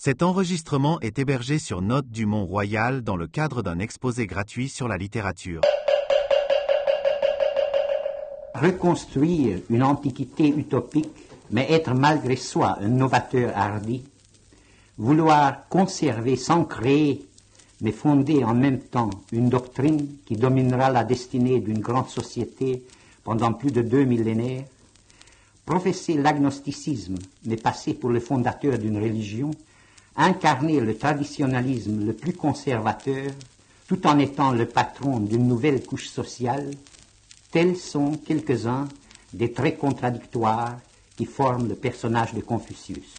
Cet enregistrement est hébergé sur Notes du Mont-Royal dans le cadre d'un exposé gratuit sur la littérature. Reconstruire une antiquité utopique, mais être malgré soi un novateur hardi, vouloir conserver sans créer, mais fonder en même temps une doctrine qui dominera la destinée d'une grande société pendant plus de 2 millénaires, professer l'agnosticisme, mais passer pour le fondateur d'une religion, incarner le traditionnalisme le plus conservateur, tout en étant le patron d'une nouvelle couche sociale, tels sont quelques-uns des traits contradictoires qui forment le personnage de Confucius.